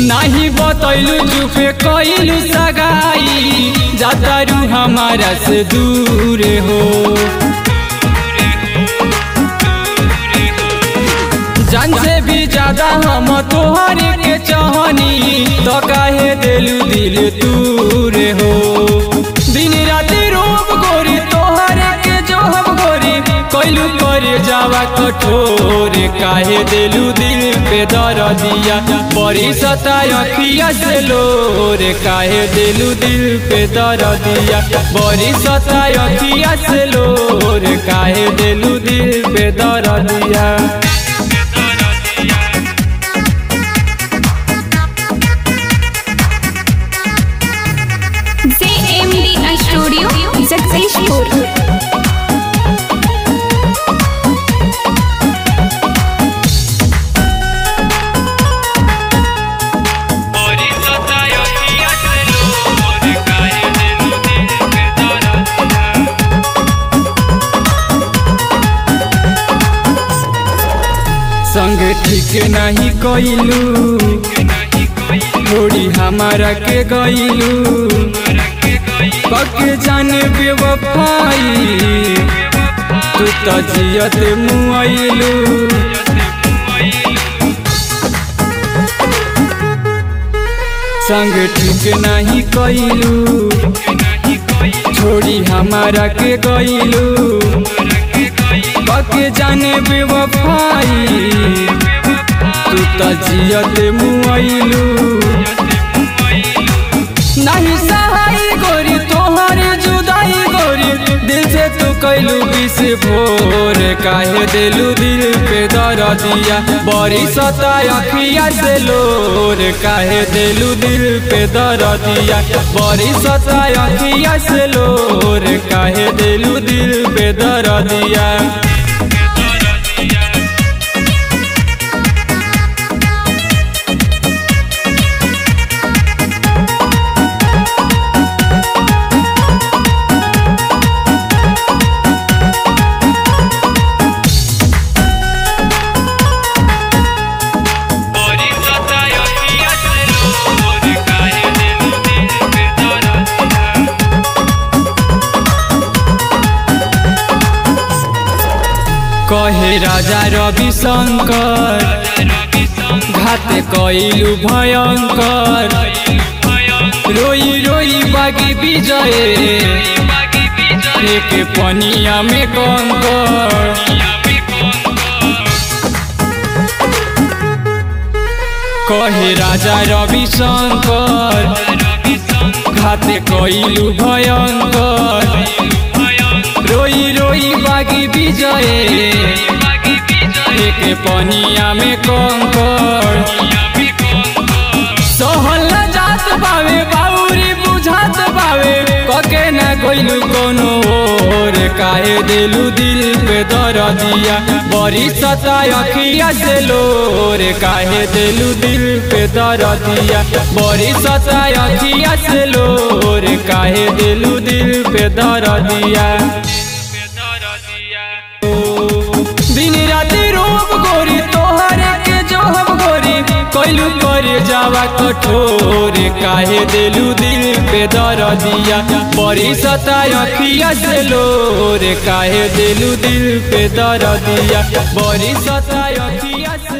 नहीं बतैलू चुपे कइलू सगाई जातारू हमारा से दूर हो। जान से भी ज्यादा हम तोहरे के चाहनी तो काहे दिलू दिल दूर हो। दिन राति रूप गोरी तोहरे के जो हम गोरी कइलू करे जावा कठोर काहे दिलू दिल पे दर्दिया बड़ी सताय अखिया से लोर काहे दिलू दिल पे दर्दिया बड़ी सताय अखिया से लोर काहे दिलू दिल पे दर्दिया। JMD studio Jagdishpur. संग ठीक नहीं कइलू थोड़ी हमारा के गइलू पक्के जाने बेवफाई तू तो जियत मुआइलू। संग ठीक नहीं कइलू छोड़ी हमारा के गइलू पक्के जाने बेवफाई तू तो जियत मुआइलू। नहीं सहाई गोरी तोहरे जुदाई गोरी दिल से तू कइलू विष भोर काहे दिलू दिल पे दर्दिया बड़ी सताय अखिया से लोर काहे दिलू दिल पे दर्दिया बड़ी सताय अखिया से लोर काहे दिलू दिल पे दर्दिया। कहे राजा रवि शंकर घात कइलू भयंकर रोई रोई बागी विजय एक पनिया में कंकर। कहे राजा रवि शंकर घात कइलू भयंकर रोई रोई बागी विजय एक पनिया में कंकर। सहल जात बावे बाउरी बुझात बावे कके न गइलू कोनो और काहे दिलू दिल पे दर्दिया बड़ी सताय अखिया से लोर काहे दिलू दिल पे दर्दिया बड़ी सताय अखिया से लोर काहे दिलू दिल पे दर्दिया। दिन राति रूप गोरी तोहरे के जो हम गोरी कइलू करे जावा कठोर काहे दिलू दिल पे दर्दिया बड़ी सताय अखिया से लोर काहे दिलू दिल पे दर्दिया बड़ी सताय अखिया से